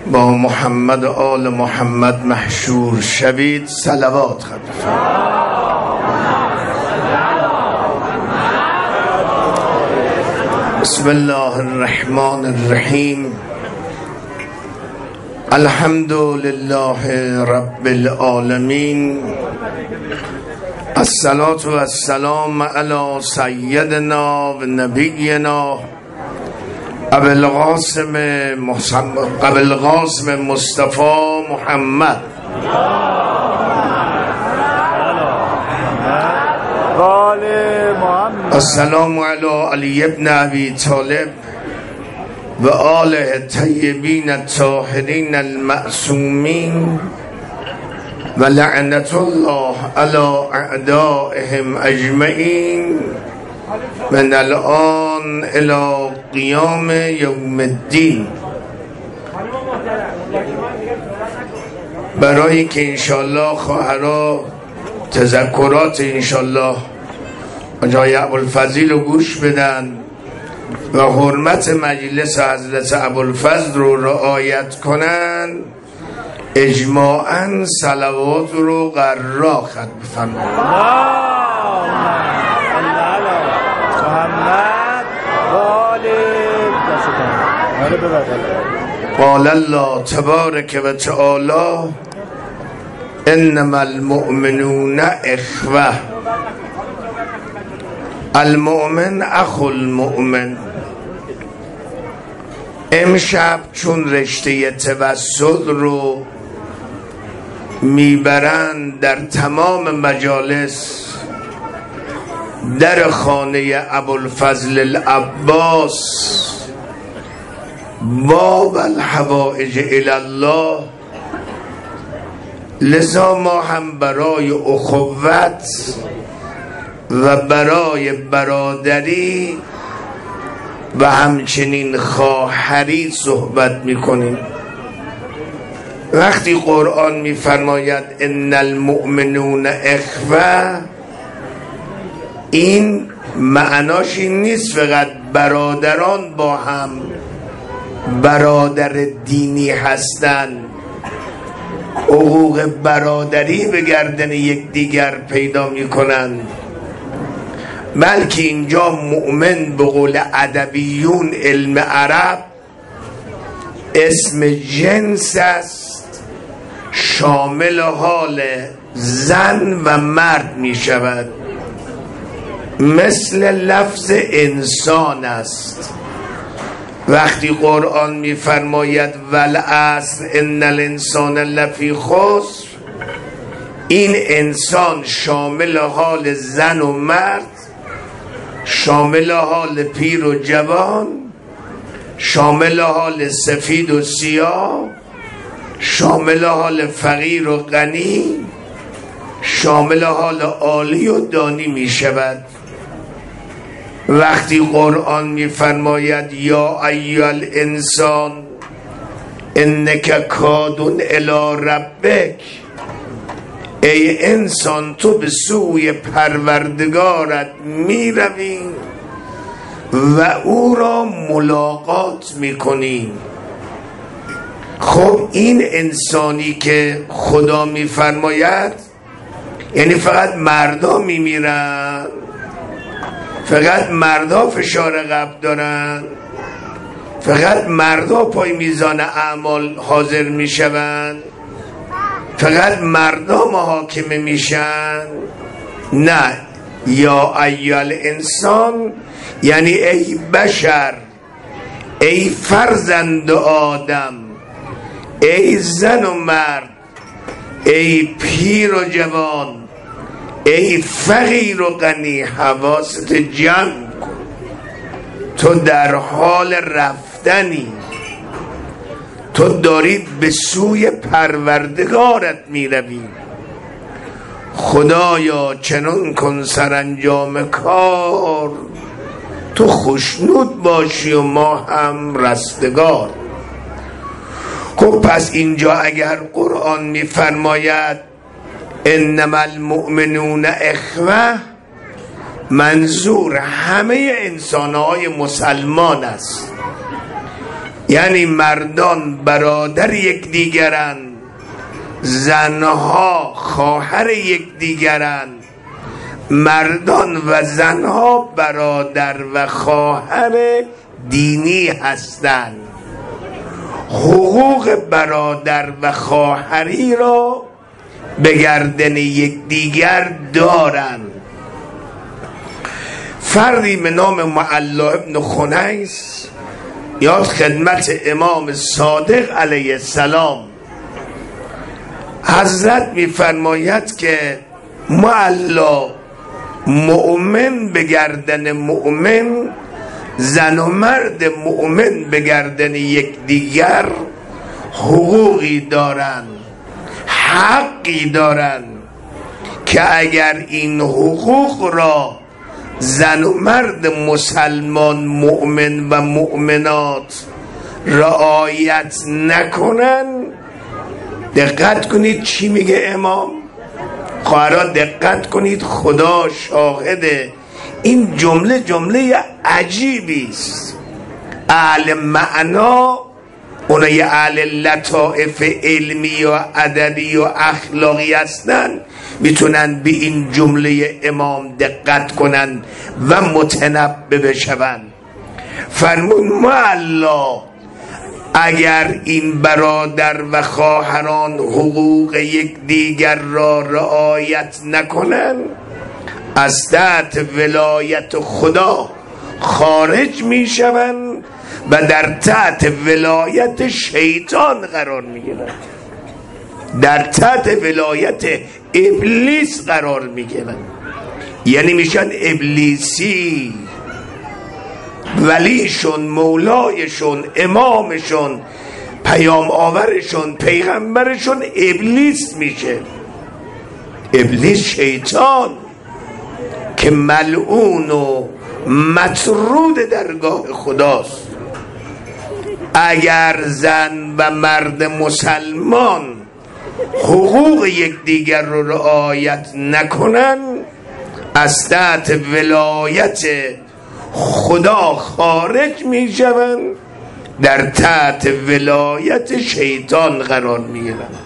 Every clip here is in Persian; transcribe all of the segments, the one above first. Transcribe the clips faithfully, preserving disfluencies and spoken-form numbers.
با محمد و آل محمد محشور شوید. صلوات خدمت. بسم الله الرحمن الرحیم. الحمد لله رب العالمین. الصلاة و السلام علی سیدنا و نبینا ابو القاسم ابو القاسم مصطفى محمد. السلام علی علی ابن ابی طالب و آله الطیبین الطاهرین المعصومین و لعنت الله علی اعدائهم اجمعین من الان الى قیام یوم الدین. برای که انشالله خواهرها تذکرات انشالله جای ابوالفضل رو گوش بدن و حرمت مجلس حضرت ابوالفضل رو رعایت کنن، اجماعاً صلوات رو قرار خط بفرمایید. قال الله تبارک و تعالی انما المؤمنون اخوه. المؤمن اخو المؤمن. امشب چون رشته توسل رو میبرند در تمام مجالس، در خانه ابوالفضل العباس باب الحوائج الی الله، لذا ما هم برای اخوت و برای برادری و همچنین خواهری صحبت میکنیم. وقتی قرآن میفرماید ان المؤمنون اخوه، این معناش این نیست فقط برادران با هم برادر دینی هستند، حقوق برادری به گردن یکدیگر پیدا میکنند، بلکه اینجا مؤمن به قول ادبیون علم عرب اسم جنس است، شامل حال زن و مرد می شود، مثل لفظ انسان است. وقتی قرآن می فرماید والعصر ان الانسان لفی خسر، این انسان شامل حال زن و مرد، شامل حال پیر و جوان، شامل حال سفید و سیاه، شامل حال فقیر و غنی، شامل حال عالی و دانی می شود. وقتی قرآن می فرماید یا ایها الانسان انک کادون الی ربک، ای انسان تو به سوی پروردگارت می روی و او را ملاقات می کنی. خب این انسانی که خدا می فرماید یعنی فقط مردا می میرن؟ فقط مردا فشار قلب دارن؟ فقط مردا پای میزان اعمال حاضر می شوند؟ فقط مردا محاکمه میشن؟ نه. یا ایها الانسان یعنی ای بشر، ای فرزند آدم، ای زن و مرد، ای پیر و جوان، ای فقیر و غنی، حواست جمع کن، تو در حال رفتنی، تو دارید به سوی پروردگارت می روی. خدایا چنان کن سرانجام کار تو خوشنود باشی و ما هم رستگار. خب پس اینجا اگر قرآن می فرماید انما المؤمنون اخوه، منظور همه انسانهای مسلمان است. یعنی مردان برادر یکدیگرند، زنها خواهر یکدیگرند. مردان و زنها برادر و خواهر دینی هستند. حقوق برادر و خواهری را به گردن یکدیگر دارند. فردی به نام معلا ابن خنیس یاد خدمت امام صادق علیه السلام. حضرت می‌فرماید که معلا مؤمن به گردن مؤمن، زن و مرد مؤمن به گردن یکدیگر حقوقی دارند، حقی دارند که اگر این حقوق را زن و مرد مسلمان مؤمن و مؤمنات رعایت نکنن، دقت کنید چی میگه امام. خواهران دقت کنید، خدا شاهده، این جمله جمله عجیبی است. اهل معنا، اونای اهل لطائف علمی و ادبی و اخلاقی هستن، میتونن به این جمله امام دقت کنن و متنبه بشون. فرمون معلا اگر این برادر و خواهران حقوق یکدیگر را رعایت نکنن، از تحت ولایت خدا خارج میشوند و در تحت ولایت شیطان قرار میگیرند، در تحت ولایت ابلیس قرار میگیرند. یعنی میشن ابلیسی، ولیشون، مولایشون، امامشون، پیام آورشون، پیغمبرشون ابلیس میشه. ابلیس شیطان که ملعون و مطرود درگاه خداست. اگر زن و مرد مسلمان حقوق یکدیگر رو رعایت نکنن، از تحت ولایت خدا خارج می شوند، در تحت ولایت شیطان قرار می گیرند.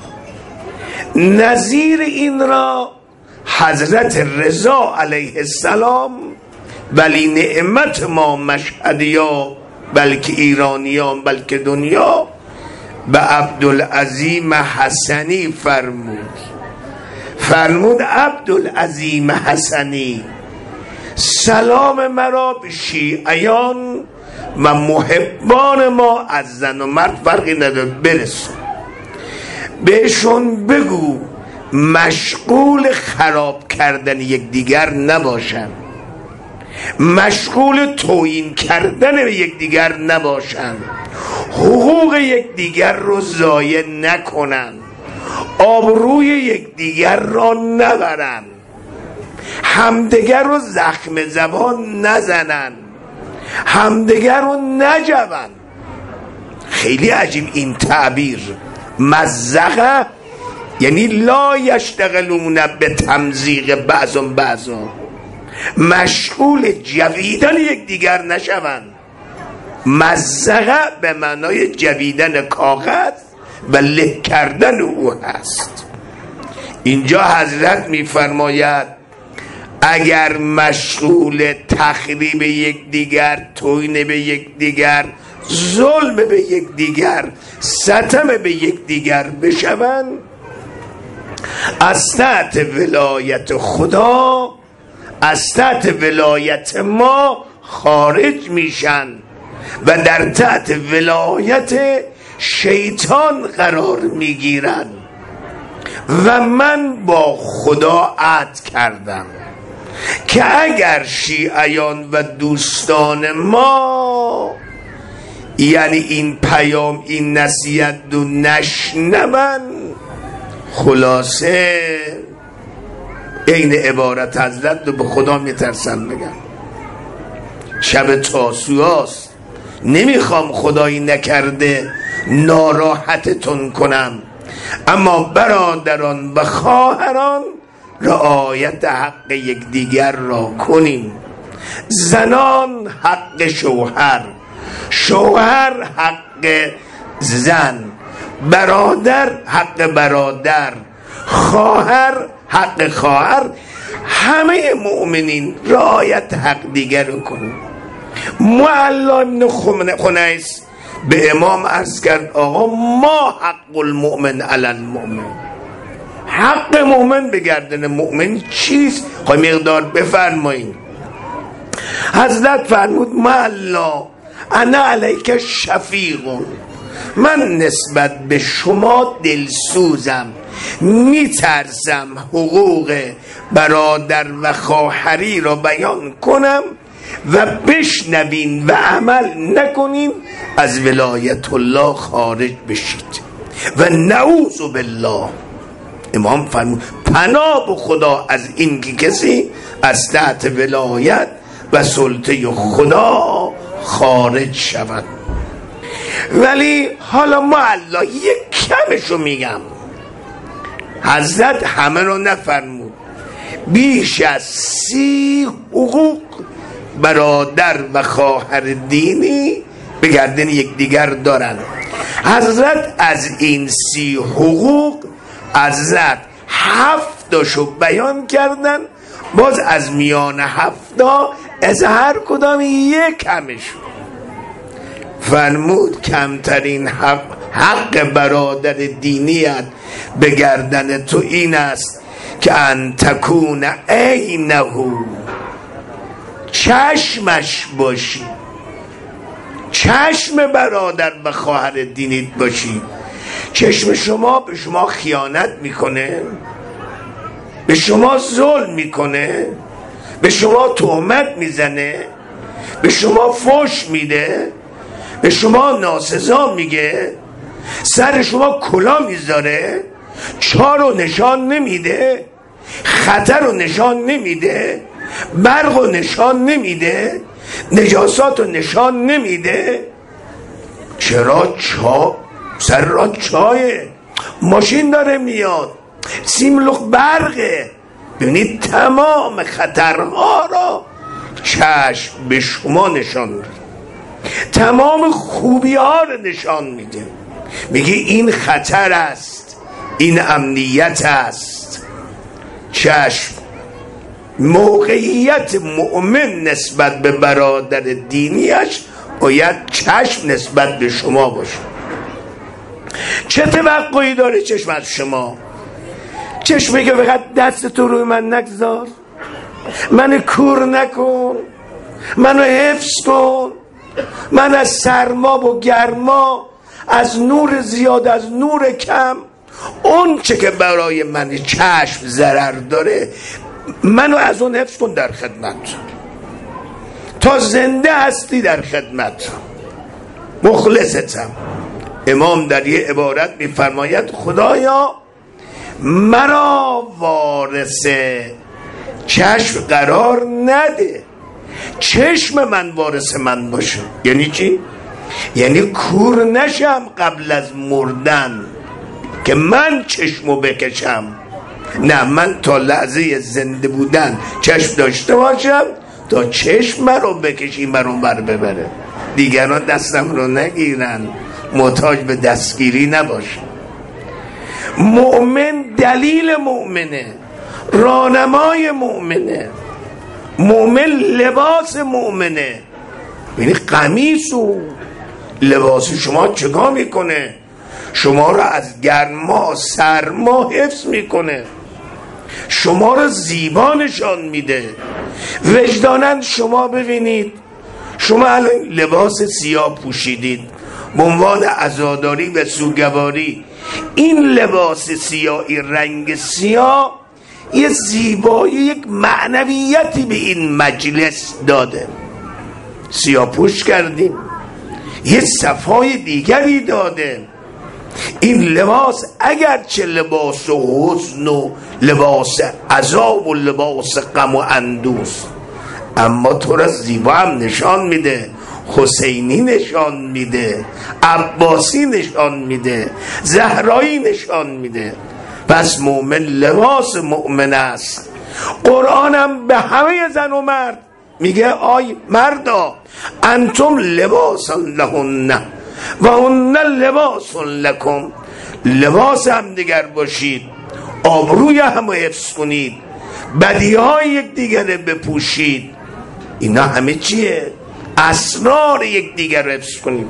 نظیر این را حضرت رضا علیه السلام، ولی نعمت ما مشهدیا، بلکه ایرانیان، بلکه دنیا، به عبدالعظیم حسنی فرمود. فرمود عبدالعظیم حسنی سلام مرا به شیعیان و محبان ما از زن و مرد فرقی نداره برسون. بهشون بگو مشغول خراب کردن یکدیگر نباشن، مشغول توهین کردن به یکدیگر نباشن، حقوق یکدیگر رو ضایع نکنن، آبروی یکدیگر را نبرن، همدیگر رو زخم زبان نزنن، همدیگر رو نجون. خیلی عجیب این تعبیر مزقه، یعنی لا یشتغلون به تمزیق بعضم بعضم، مشغول جویدن یکدیگر نشوند. مزقه به معنای جویدن کاغذ و له کردن او هست. اینجا حضرت میفرماید اگر مشغول تخریب یکدیگر، توهین به یکدیگر، ظلم به یکدیگر، ستم به یکدیگر بشوند، از تحت ولایت خدا، از تحت ولایت ما خارج میشن و در تحت ولایت شیطان قرار میگیرن. و من با خدا عهد کردم که اگر شیعیان و دوستان ما یعنی این پیام، این نصیحت رو نشنون، خلاصه این عبارت حضرت رو به خدا میترسم بگم، شب تاسوعاست، نمیخوام خدایی نکرده ناراحتتون کنم، اما برادران و خواهران رعایت حق یکدیگر را کنیم. زنان حق شوهر، شوهر حق زن، برادر حق برادر، خواهر حق خواهر. همه مؤمنین رعایت حق دیگر رو کنیم. معلی ابن خنیس به امام عرض کرد آقا ما حق المؤمن علی المؤمن، حق مؤمن به گردن مؤمن چیست؟ خواهی مقدار بفرماییم. حضرت فرمود معلا انا علیک شفیق، من نسبت به شما دلسوزم، میترسم حقوق برادر و خواهری را بیان کنم و بشنوین و عمل نکنین از ولایت الله خارج بشید و نعوذ بالله. امام فرمود پناه به خدا از این که کسی از تحت ولایت و سلطه خدا خارج شود. ولی حالا معلا یک کمشو میگم، حضرت همه رو نفرمود، بیش از سی حقوق برادر و خواهر دینی به گردن یکدیگر دارن. حضرت از این سی حقوق حضرت هفتاشو بیان کردن، باز از میان هفتا از هر کدام یک همشون فرمود کمترین حق, حق برادر دینیت به گردن تو این است که ان تکون عینه، چشمش باشی، چشم برادر و خواهر دینیت باشی. چشم شما به شما خیانت میکنه، به شما ظلم میکنه، به شما تهمت میزنه، به شما فحش میده، به شما ناسزا میگه، سر شما کلا میذاره، چار رو نشان نمیده، خطر رو نشان نمیده، برق رو نشان نمیده، نجاسات رو نشان نمیده. چرا؟ چا سر را چایه، ماشین داره میاد، سیملخ برقه. ببینید تمام خطرها را چشم به شما نشان میده، تمام خوبی ها رو نشان میده، میگه این خطر است، این امنیت است. چشم موقعیت مؤمن نسبت به برادر دینیش باید چشم نسبت به شما باشه. چه توقعی داره چشم از شما؟ چشم میگه فقط دست تو روی من نگذار، من کور نکن، منو حفظ کن، من از سرما و گرما، از نور زیاد، از نور کم، اون چه که برای من چشم ضرر داره منو از اون حفظ کن، در خدمت تا زنده هستی، در خدمت مخلصتم. امام در یه عبارت میفرماید خدایا مرا وارث چشم قرار نده، چشم من وارث من باشه. یعنی چی؟ یعنی کور نشم قبل از مردن که من چشمو بکشم، نه، من تا لحظه زنده بودن چشم داشته باشم تا چشم رو بکشی مرون بر ببره، دیگران دستم رو نگیرن، محتاج به دستگیری نباشه. مؤمن دلیل مؤمنه، راهنمای مؤمنه، مؤمن لباس مؤمنه. یعنی قمیص و لباس شما چگاه میکنه؟ شما را از گرما سرما حفظ میکنه، شما را زیبا نشان میده. وجداناً شما ببینید، شما الان لباس سیاه پوشیدید به عنوان عزاداری و سوگواری، این لباس سیاهی، رنگ سیاه یه زیبایی، یک معنویتی به این مجلس داده. سیاه پوش کردیم، یه صفای دیگری داده. این لباس اگرچه لباس حزن و لباس عذاب و لباس غم و اندوز، اما تو را زیبا هم نشان میده، حسینی نشان میده، عباسی نشان میده، زهرایی نشان میده. پس مؤمن لباس مؤمن است. قرآن هم به همه زن و مرد میگه آی مردا انتم لباس لهن و هن لباس لکم، لباس هم دیگر باشید، آبروی هم حفظ کنید، بدی های یک دیگر بپوشید. اینا همه چیه؟ اسرار یک دیگر حفظ کنید.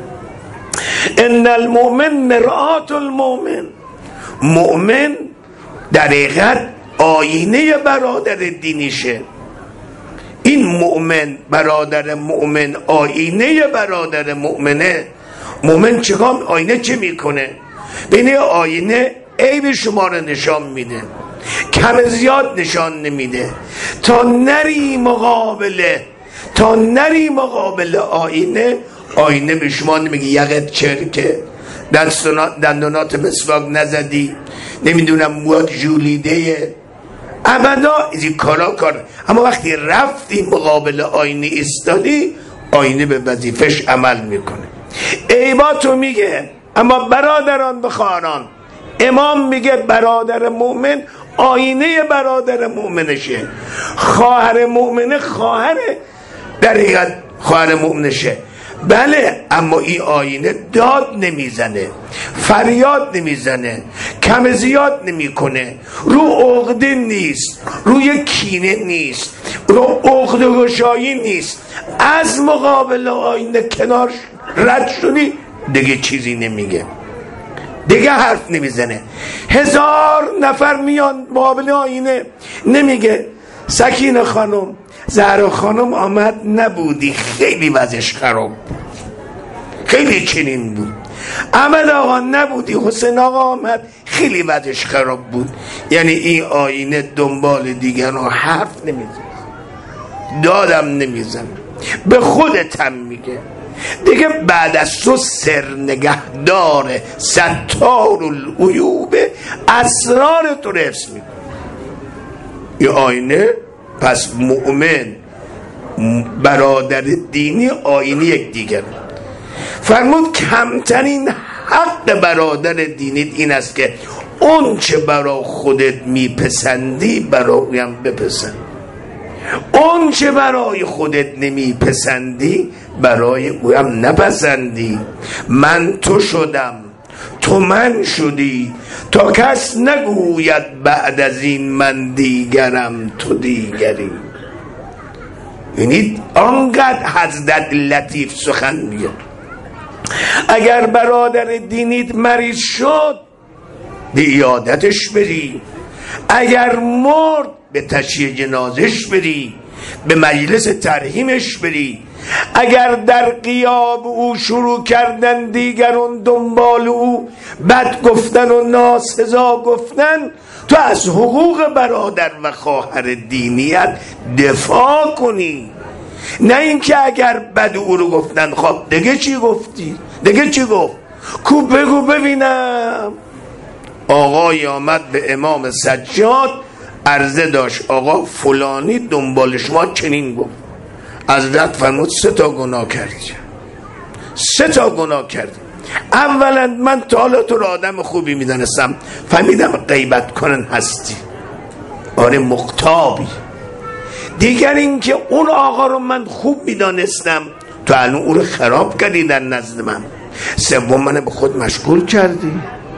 ان المؤمن مرآت المؤمن، مؤمن در حقیقت آینه برادر دینیشه. این مؤمن برادر مؤمن آینه برادر مؤمنه. مؤمن چگاه آینه چه میکنه؟ بین آینه عیب شما رو نشان میده، کم زیاد نشان نمیده، تا نری مقابله تا نری مقابل آینه، آینه به شما نمیگه یقت چرکه، دندونات مسواک نزدی، نمیدونم موات جولیده، ابدا این کارا کار. اما وقتی رفتی مقابل آینه ایستادی، آینه به وظیفش عمل میکنه، عیباتو میگه. اما برادران بخوانان، امام میگه برادر مؤمن آینه برادر مؤمنشه، خواهر مؤمنه خواهر در حقیقت خواهر مؤمنشه. بله، اما این آینه داد نمیزنه، فریاد نمیزنه، کم زیاد نمیکنه، رو عقده نیست، روی کینه نیست، رو عقده گشایی نیست. از مقابل آینه کنار رد شدی دیگه چیزی نمیگه، دیگه حرف نمیزنه. هزار نفر میان مقابل آینه، نمیگه سکینه خانم، زهرا خانم آمد نبودی، خیلی وضعش خراب بود، خیلی چنین بود. احمد آقا نبودی، حسین آقا آمد، خیلی وضعش خراب بود. یعنی این آینه دنبال دیگران حرف نمیزنه، دادم نمیزنه، به خودت هم میگه دیگه بعد از تو سرنگهدار ستار العیوب، اسرار تو حفظ میکنه این آینه. پس مؤمن برادر دینی آینه یک دیگر. فرمود کمترین حق برادر دینی این است که اون چه برای خودت میپسندی برایم بپسند، اون چه برای خودت نمیپسندی برای اویم نپسندی. من تو شدم تو من شدی، تا کس نگوید بعد از این من دیگرم تو دیگری. یعنی آنقدر حضرت لطیف سخن میگه. اگر برادر دینیت مریض شد به عیادتش بری، اگر مرد به تشییع جنازش بری، به مجلس ترحیمش بری. اگر در غیاب او شروع کردن دیگران دنبال او بد گفتن و ناسزا گفتن، تو از حقوق برادر و خواهر دینیت دفاع کنی. نه اینکه اگر بد او رو گفتن خب دیگه چی گفتی، دیگه چی گفت، کو بگو ببینم. آقای آمد به امام سجاد عرضه داشت، آقا فلانی دنبال شما چنین گفت. حضرت فرمود سه تا گناه کردی، سه تا گناه کردی. اولا من تا حالا تو رو آدم خوبی میدانستم، فهمیدم غیبت کنن هستی، آره مقتابی. دیگر اینکه اون آقا رو من خوب میدانستم، تو الان او رو خراب کردی در نزد من. سوم من به خود مشغول کردی.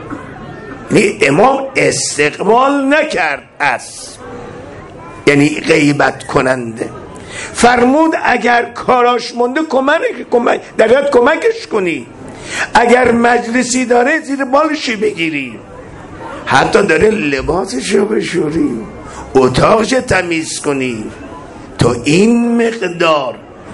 یعنی امام استقبال نکرد است، یعنی غیبت کننده. فرمود اگر کاراش مونده کمک کمک درت کمکش کنی، اگر مجلسی داره زیر بالشی بگیری، حتی داره لباسشو بشوری، اتاقش تمیز کنی، تو این مقدار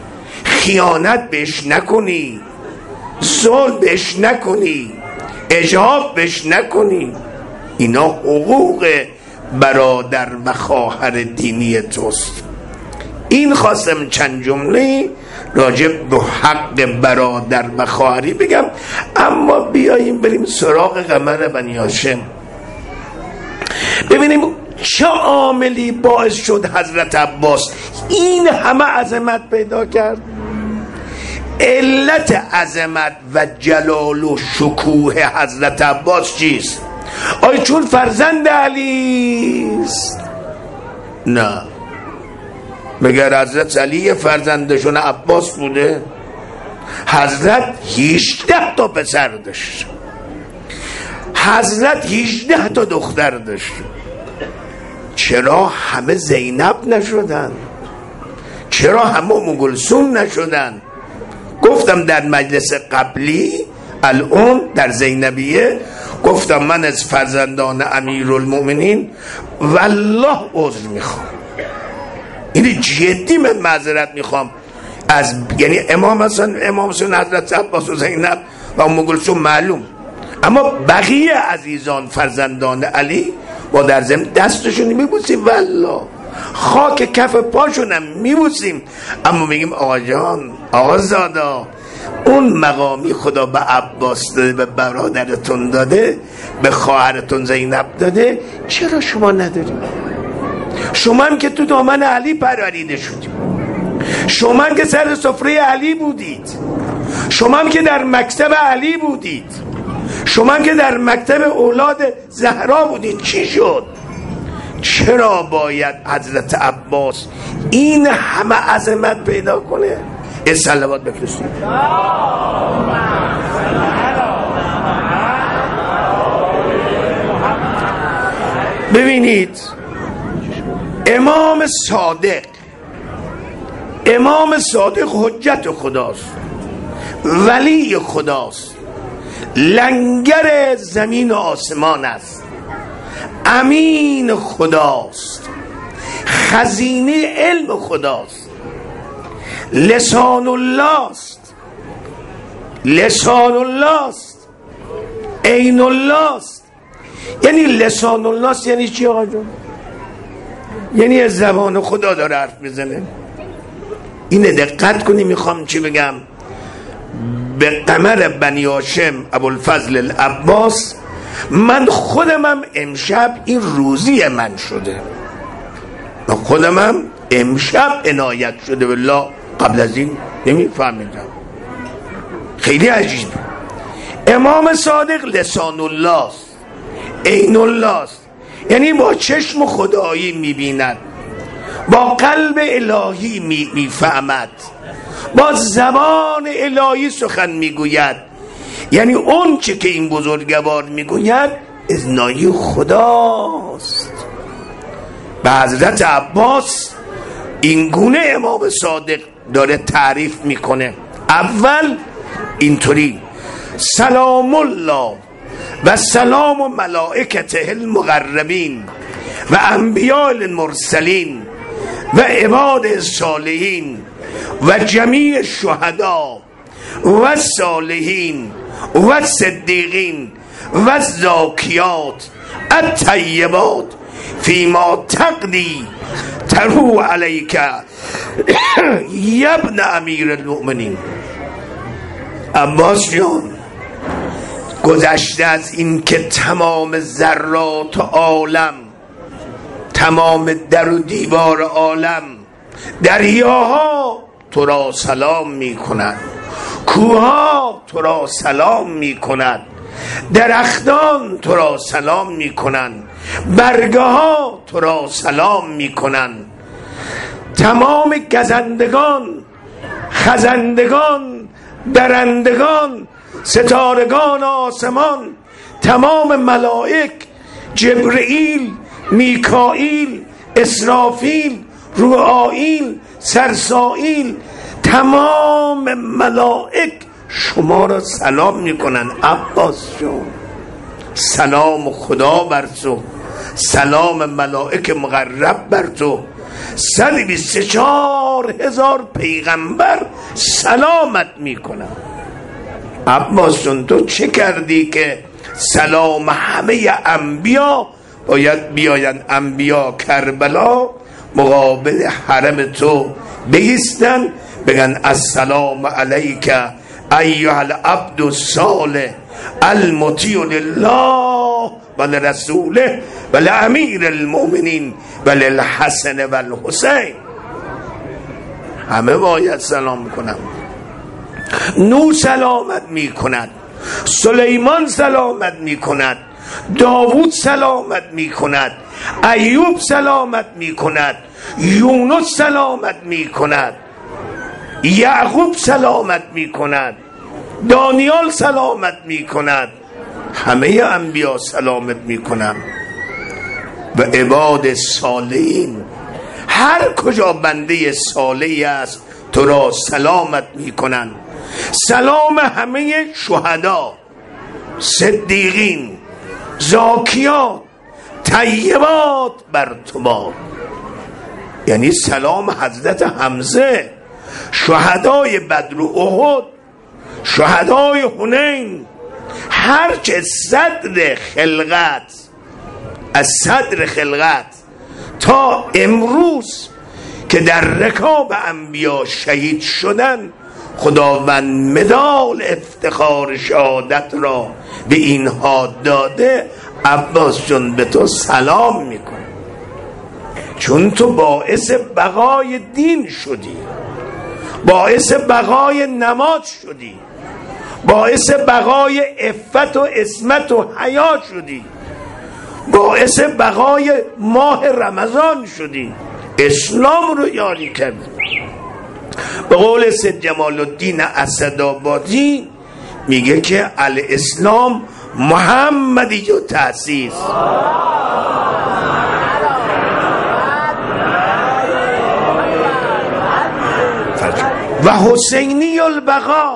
خیانت بهش نکنی، ظلم بهش نکنی، اجحاف بهش نکنی. اینا حقوق برادر و خواهر دینی توست. این خواستم چند جمله راجع به حق برادر و خواهری بگم. اما بیاییم بریم سراغ قمر بنی هاشم، ببینیم چه عاملی باعث شد حضرت عباس این همه عظمت پیدا کرد. علت عظمت و جلال و شکوه حضرت عباس چیست؟ آیا چون فرزند علی است؟ نه، مگر حضرت علی فرزندشون عباس بوده؟ حضرت هجده تا پسر داشت، حضرت هجده تا دختر داشت. چرا همه زینب نشدن؟ چرا همه ام کلثوم نشدن؟ گفتم در مجلس قبلی الان در زینبیه گفتم من از فرزندان امیرالمؤمنین والله عذر میخوام، این جدی من معذرت میخوام از یعنی امام حسن امام حسین حضرت عباس و زینب و ام کلثوم معلوم، اما بقیه عزیزان فرزندان علی با در ضمن دستشون میبوسیم والله خاک کف پاشونم میبوسیم، اما میگیم آقا جان آقا زادا اون مقامی خدا به عباس داده، به برادرتون داده، به خواهرتون زینب داده، چرا شما ندارید؟ شما هم که تو دامن علی پروریده شدید، شما هم که سر سفره علی بودید، شما هم که در مکتب علی بودید، شما هم که در مکتب اولاد زهرا بودید، چی شد؟ چرا باید حضرت عباس این همه عظمت پیدا کنه؟ این صلوات بفرستید. ببینید امام صادق، امام صادق حجت خداست، ولی خداست، لنگر زمین و آسمان است، امین خداست، خزینه علم خداست، لسان الله است، لسان الله است، عین الله است. یعنی لسان الله است یعنی چی آقا جان؟ یعنی از زبان خدا داره حرف میزنه. اینه دقت کنی میخوام چی بگم. به قمر بنی هاشم ابوالفضل العباس من خودمم امشب این روزی من شده، من خودمم امشب عنایت شده، والله قبل از این نمیفهمیدم. خیلی عجیب. امام صادق لسان الله است، عین الله است، یعنی با چشم خدایی میبیند، با قلب الهی میفهمد، با زبان الهی سخن میگوید. یعنی اون چه که این بزرگوار میگوید اذنایی خداست. به حضرت عباس این گونه امام صادق داره تعریف میکنه. اول اینطوری سلام الله و سلام ملائکته المقربین و انبیاء المرسلین و عباد الصالحین و جمیع الشهدا و الصالحین و الصدیقین و الزاکیات الطیبات فیما تقضی ترو علیک یبن امیر المؤمنین. عباس جان گذشته از این که تمام ذرات عالم، تمام در و دیوار عالم، دریاها تو را سلام می کند، کوها تو را سلام می کند، درختان تو را سلام می کنند، برگه ها تو را سلام می کنند، تمام گزندگان، خزندگان، درندگان، ستارگان آسمان، تمام ملائک، جبرئیل، میکائیل، اسرافیل، روحائیل، سرسائیل، تمام ملائک شما را سلام میکنن. عباس جان سلام خدا بر تو، سلام ملائک مقرب بر تو، صد و بیست و چهار هزار پیغمبر سلامت میکنن. عباس جان تو چه کردی که سلام همه انبیا باید بیاین انبیا کربلا مقابل حرم تو بایستن بگن السلام علیک ایها العبد الصالح المطیع لله و لرسوله و لامیر المؤمنین و للحسن و الحسین. همه باید سلام کنم. نوح سلامت می کند، سلیمان سلامت می کند، داوود سلامت می کند، ایوب سلامت می کند، یونس سلامت می کند، یعقوب سلامت می کند، دانیال سلامت می کند، همه انبیا سلامت می کنند و عباد صالحین هر کجا بنده صالحی است تو را سلامت می کنند. سلام همه شهدا، صدیقین، زاکیات، طیبات بر تو باد. یعنی سلام حضرت حمزه، شهدای بدر و احد، شهدای حنین، هرچه صدر خلقت، از صدر خلقت تا امروز که در رکاب انبیا شهید شدن، خداوند مدال افتخار شهادت را به اینها داده. عباس جون به تو سلام میکنه، چون تو باعث بقای دین شدی، باعث بقای نماز شدی، باعث بقای عفت و عصمت و حیا شدی، باعث بقای ماه رمضان شدی، اسلام رو یاری کردی. به قول سید جمال الدین اسدآبادی میگه که الاسلام محمدی و تأسیس. و حسینی البقا،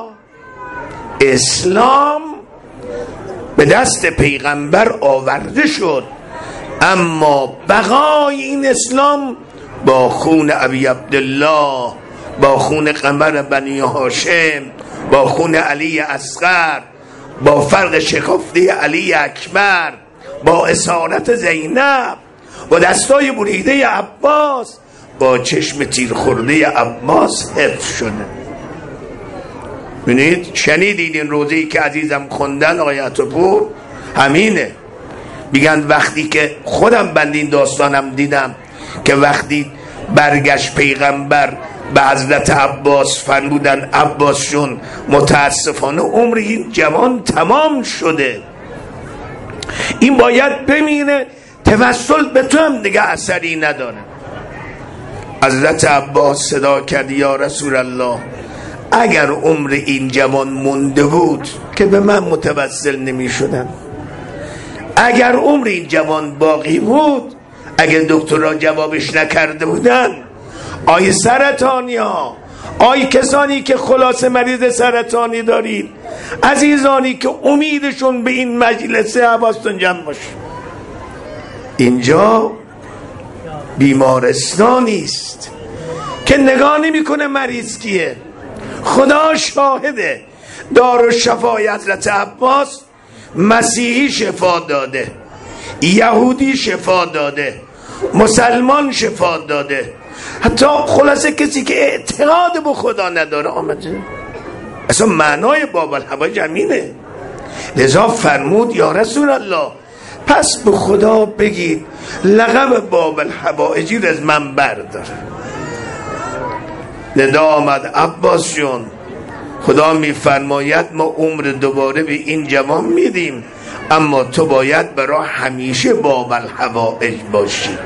اسلام به دست پیغمبر آورده شد، اما بقای این اسلام با خون ابی عبدالله، با خون قمر بنی هاشم، با خون علی اصغر، با فرق شکافته علی اکبر، با اسارت زینب، با دستای بریده عباس، با چشم تیر خورده عباس حفظ شده. ببینید، شنیدید این روزه‌ای که عزیزم خوندن آقای عطاپور؟ همینه. میگن وقتی که خودم بندین داستانم دیدم که وقتی برگشت پیغمبر به حضرت عباس فرمودن عباس جون متاسفانه عمر این جوان تمام شده، این باید بمیره، توسل به تو هم دیگه اثری نداره. حضرت عباس صدا کرد یا رسول الله، اگر عمر این جوان مونده بود که به من متوسل نمی شدن، اگر عمر این جوان باقی بود، اگر دکترها جوابش نکرده بودن، آی سرطانی ها، آی کسانی که خلاصه مریض سرطانی دارید، عزیزانی که امیدشون به این مجلسه، حواستون جمع باشه. اینجا بیمارستانی است که نگاه نمی کنه مریض کیه، خدا شاهده. دارالشفای حضرت عباس مسیحی شفا داده، یهودی شفا داده، مسلمان شفا داده، حتی خلاصه کسی که اعتقاد به خدا نداره آمده. اصلا معنای باب الحوائج همینه. لذا فرمود یا رسول الله پس به خدا بگید لقب باب الحوائجی رو از من بردار. ندا آمد عباس جون، خدا میفرماید ما عمر دوباره به این جوان میدیم، اما تو باید برای همیشه باب الحوائج باشی،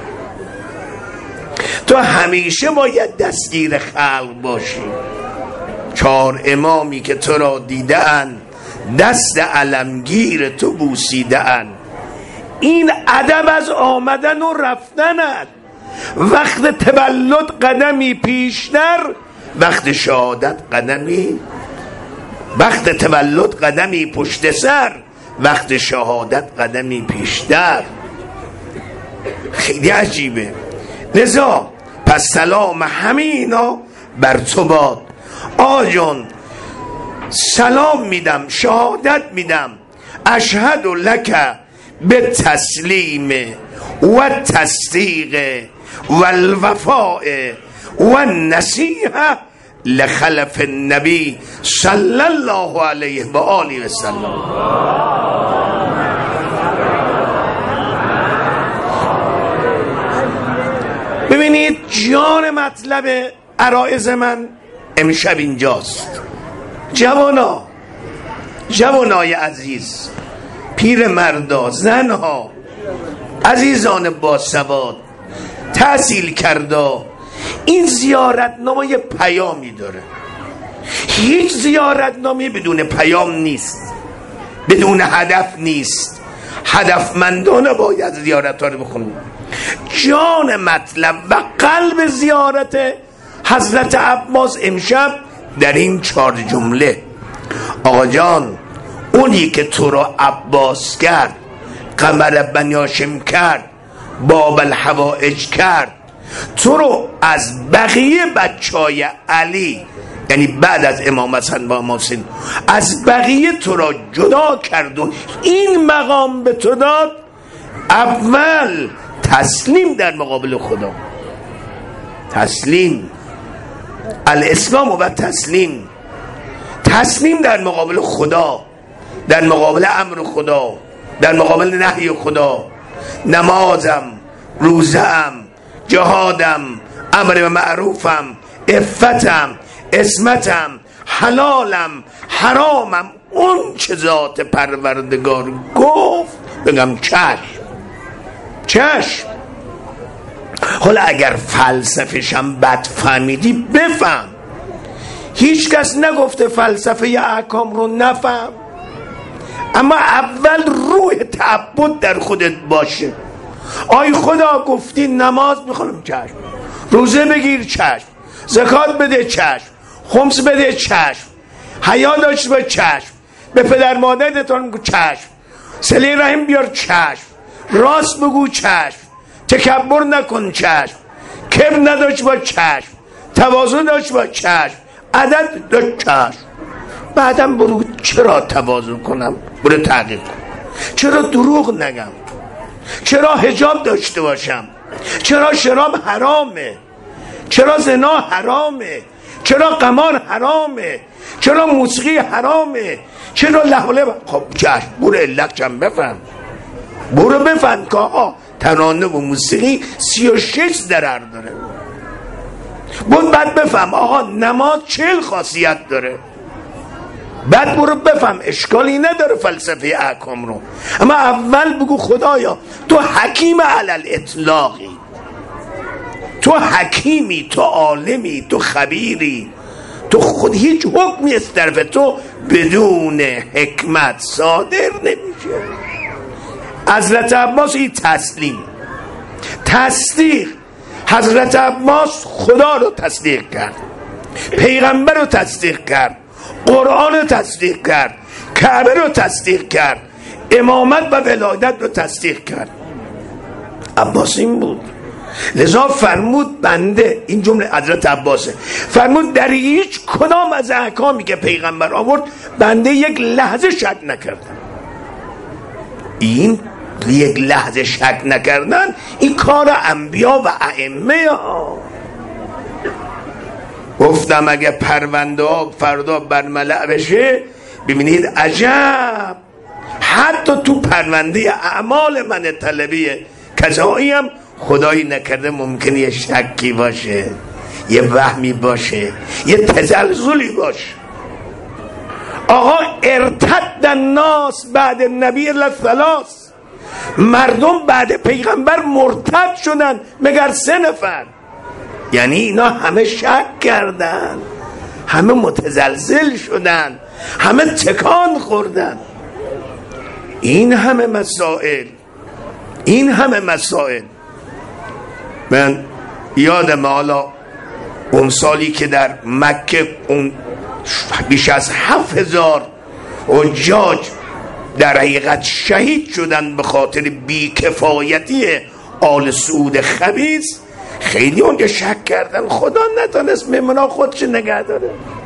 تو همیشه باید دستگیر خلق باشی. چهار امامی که تو را دیدن دست علمگیر تو بوسیدن، این ادب از آمدن و رفتنت. وقت تولد قدمی پیشتر، وقت شهادت قدمی، وقت تولد قدمی پشت سر، وقت شهادت قدمی پیشتر. خیلی عجیبه. لذا پس سلام همه اینا بر تو باد. آجان سلام میدم، شهادت میدم، اشهد لک به تسلیم و تصدیق و الوفاء و نصیحه لخلف النبی صلی الله علیه و آله و سلم. ببینید جان مطلب عرایض من امشب اینجاست. جوانا، جوانای عزیز، پیر مردا، زنها، عزیزان باسواد، تحصیل کردا، این زیارتنامه یه پیامی داره. هیچ زیارتنامه بدون پیام نیست، بدون هدف نیست. هدفمندانه باید زیارت ها رو بخونیم. جان مطلب و قلب زیارت حضرت عباس امشب در این چهار جمله. آقا جان، اونی که تو را عباس کرد، قمر بنی هاشم کرد، باب الحوائج کرد، تو رو از بقیه بچهای علی، یعنی بعد از امام حسن و امام حسین، از بقیه تو را جدا کرد و این مقام به تو داد. اول تسلیم در مقابل خدا، تسلیم، الاسلام و تسلیم، تسلیم در مقابل خدا، در مقابل امر خدا، در مقابل نهی خدا. نمازم، روزم، جهادم، امر به معروفم، عفتم، عصمتم، حلالم، حرامم، اون چه ذات پروردگار گفت بگم چشم چشم. حالا اگر فلسفه‌شم بد فهمیدی بفهم. هیچ کس نگفته فلسفه احکام رو نفهم، اما اول روح تعبد در خودت باشه. آی خدا گفتی نماز میخونم، چشم. روزه بگیر، چشم. زکات بده، چشم. خمس بده، چشم. حیا داشت با چشم. به پدر مادرتون بگو، چشم. صله رحم بیار، چشم. راست بگو، چشم. تکبر نکن، چشم. کبر نداشت با چشم. تواضع داشت با چشم. عدد داشت، چشم. بعدم برو چرا تواضع کنم، برو تحقیق کن. چرا دروغ نگم، چرا حجاب داشته باشم، چرا شراب حرامه، چرا زنا حرامه، چرا قمار حرامه، چرا موسیقی حرامه، چرا لحوله. خب چشم، برو علتشم بفهم، برو بفهم که آقا ترانه و موسیقی سی و شش ضرر داره. برو بعد بفهم آقا نماز چهل خاصیت داره. بعد برو بفهم اشکالی نداره فلسفه احکام رو، اما اول بگو خدایا تو حکیم علل اطلاقی، تو حکیمی، تو عالمی، تو خبیری، تو خود هیچ حکمی از طرف تو بدون حکمت صادر نمیشه. حضرت عباس این تسلیم، تصدیق. حضرت عباس خدا رو تصدیق کرد، پیغمبر رو تصدیق کرد، قرآن رو تصدیق کرد، کعبه رو تصدیق کرد، امامت و ولایت رو تصدیق کرد. عباس این بود. لذا فرمود بنده، این جمله حضرت عباسه، فرمود در هیچ کدام از احکامی که پیغمبر آورد بنده یک لحظه شک نکردم. این یک لحظه شک نکردن این کار انبیا و ائمه ها. گفتم اگه پرونده ها فردا برملع بشه ببینید عجب، حتی تو پرونده اعمال من طلبی کذایی هم خدایی نکرده ممکنه یه شکی باشه، یه وهمی باشه، یه تزلزلی باشه. آقا ارتد الناس بعد النبی الثلاث، مردم بعد پیغمبر مرتد شدن مگر سه نفر. یعنی اینا همه شک کردن، همه متزلزل شدن، همه تکان خوردن. این همه مسائل، این همه مسائل. من یادم حالا اون سالی که در مکه اون بیش از هفت هزار حجاج در حقیقت شهید شدن به خاطر بیکفایتی آل سعود خبیث، خیلی اونجا شک کردن خدا نتونست میمونا خودش نگه داره.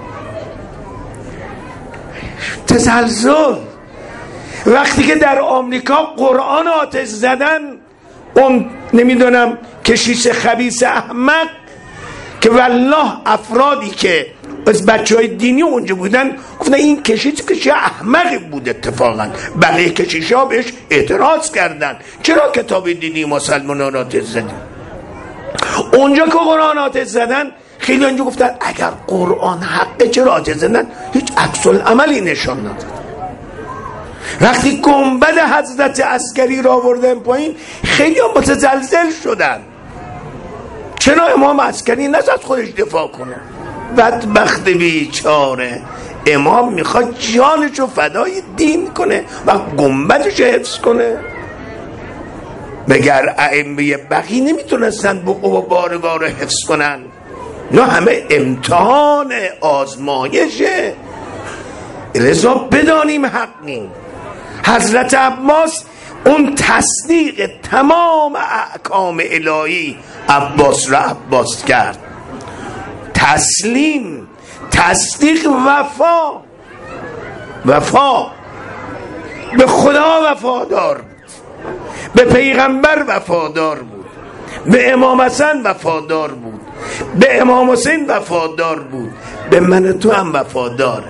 تزلزل. وقتی که در آمریکا قرآن آتش زدن، اون نمیدونم کشیش خبیث احمق که والله افرادی که از بچه های دینی اونجا بودن گفتن این کشیش کشیش احمقی بود. اتفاقا بقیه کشیش ها بهش اعتراض کردن چرا کتاب دینی مسلمانان آتش زدن. اونجا که قرآن آتش زدن خیلی اونجا گفتن اگر قرآن حقه چرا آتش زدن، هیچ عکس العملی نشان نداد. وقتی گنبد حضرت عسکری را آوردن پایین خیلی ها متزلزل شدن. چرا امام عسکری نزد خودش دفاع کنه؟ بدبخت بیچاره، امام میخواد جانشو فدای دین کنه و گنبدشو حفظ کنه. مگر ائمه بقیه نمیتونستن بقوه و بارگاه رو حفظ کنن؟ نه، همه امتحان آزمایشه. لذا بدانیم حقیم. حضرت عباس اون تصدیق تمام احکام الهی عباس را عباس کرد. تسلیم، تصدیق، وفا. وفا به خدا وفادار بود، به پیغمبر وفادار بود، به امام حسن وفادار بود، به امام حسین وفادار بود، به من تو هم وفاداره.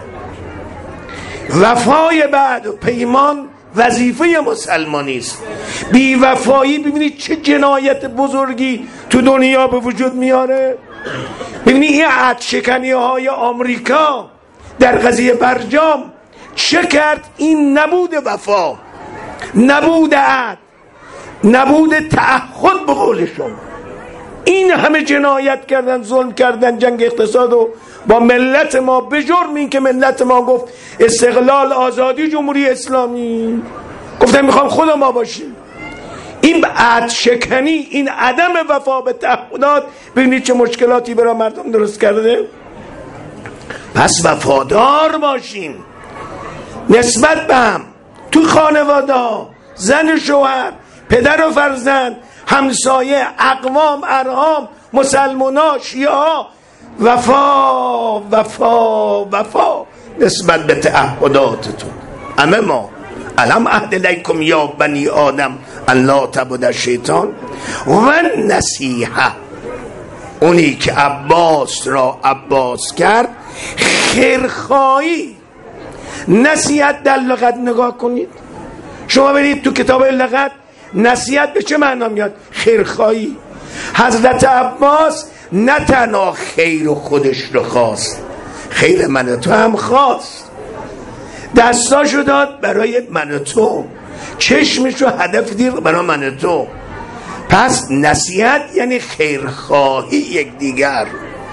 وفای بعد و پیمان وظیفه مسلمانی است. بی وفایی ببینید چه جنایت بزرگی تو دنیا به وجود میاره. ببینید این عهد شکنی های آمریکا در قضیه برجام چه کرد؟ این نبود وفا، نبود عهد، نبود تعهد به قولشون. این همه جنایت کردن، ظلم کردن، جنگ اقتصاد و با ملت ما، به جرم این که ملت ما گفت استقلال، آزادی، جمهوری اسلامی، گفتن میخوام خود ما باشیم. این عهد شکنی، این عدم وفا به تعهدات، ببینید چه مشکلاتی برای مردم درست کرده. پس وفادار باشیم نسبت به هم، تو خانواده، زن شوهر، پدر و فرزند، همسایه، اقوام، ارحام، مسلمونا، شیعه. وفا وفا وفا نسبت به تعهداتتون. همه ما الم عهد الیکم یا بنی آدم ان لا تعبدوا الشیطان و نصیحه. اونی که عباس را عباس کرد خیرخواهی. نصیحت در لغت نگاه کنید، شما برید تو کتاب لغت، نصیحت به چه معنا میاد؟ خیرخواهی. حضرت عباس نه تنها خیر خودش رو خواست، خیر من تو هم خواست. دستاشو داد برای من تو، چشمشو هدف دیر برای من تو. پس نصیحت یعنی خیرخواهی یک دیگر.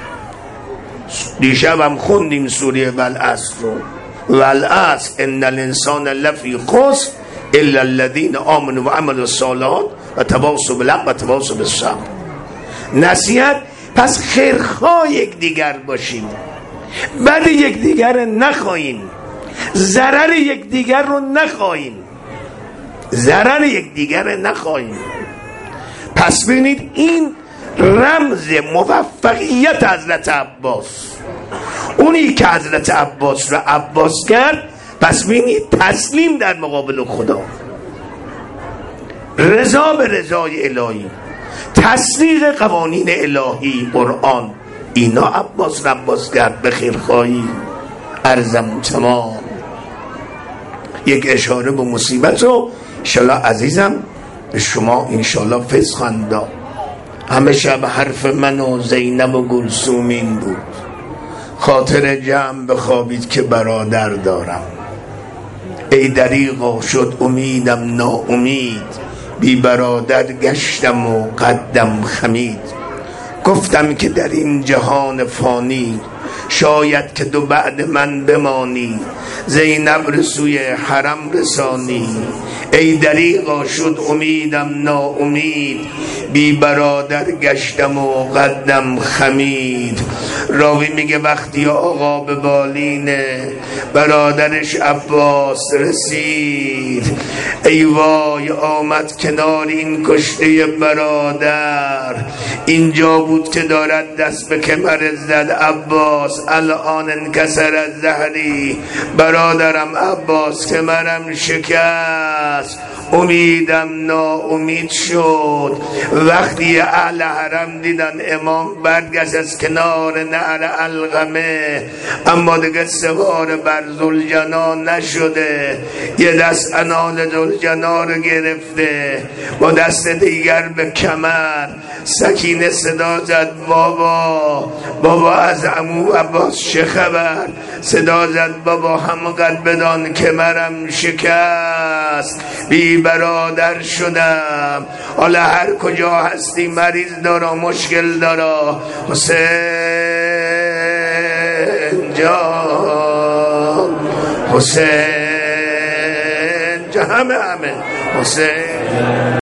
دیشب هم خوندیم سوره والعصر رو، والعصر ان الانسان لفی خسر الا الذين آمنوا وعملوا الصالحات وتواصوا بالحق وتواصوا بالصبر. نصیحت پس خیرخواه یک دیگر باشیم، بد یک دیگر نخواهیم، ضرر یک دیگر رو نخواهیم، ضرر یک دیگر نخواهیم. پس ببینید این رمز موفقیت حضرت عباس. اونی که حضرت عباس رو عباس کرد، پس ببینید تسلیم در مقابل خدا، رضا به رضای الهی، تصدیق قوانین الهی، قرآن، اینا عباس عباس کرد به خیرخواهی. عرضم تمام. یک اشاره به مصیبت رو انشالله عزیزم به شما انشالله فیض خواهند. همه شب حرف من و زینب و گلسوم این بود، خاطر جمع بخوابید که برادر دارم. ای دریغا شد امیدم ناامید، بی برادر گشتم و قدم خمید. گفتم که در این جهان فانی شاید که دو بعد من بمانی، زینب رسوی حرم رسانی. ای دریغا شد امیدم ناامید، بی برادر گشتم و قدم خمید. راوی میگه وقتی آقا به بالین برادرش عباس رسید، ای وای آمد کنار این کشته برادر. اینجا بود که دارد دست به کمر زد عباس، الان انکسر از زهری. برادرم عباس کمرم شکست، امیدم ناامید شد. وقتی اهل حرم دیدن امام برگشت از کنار نهر علقمه، اما دیگه سوار بر ذوالجنان نشده، یه دست عنان ذوالجنان رو گرفته، با دست دیگر به کمر. سکینه صدا زد بابا بابا از عمو عباس چه خبر؟ صدا زد بابا همقدر بدان که مرم شکست، بی برادر شدم. حالا هر کجا هستی مریض دارا مشکل دارا، حسین جان حسین جان همه همه حسین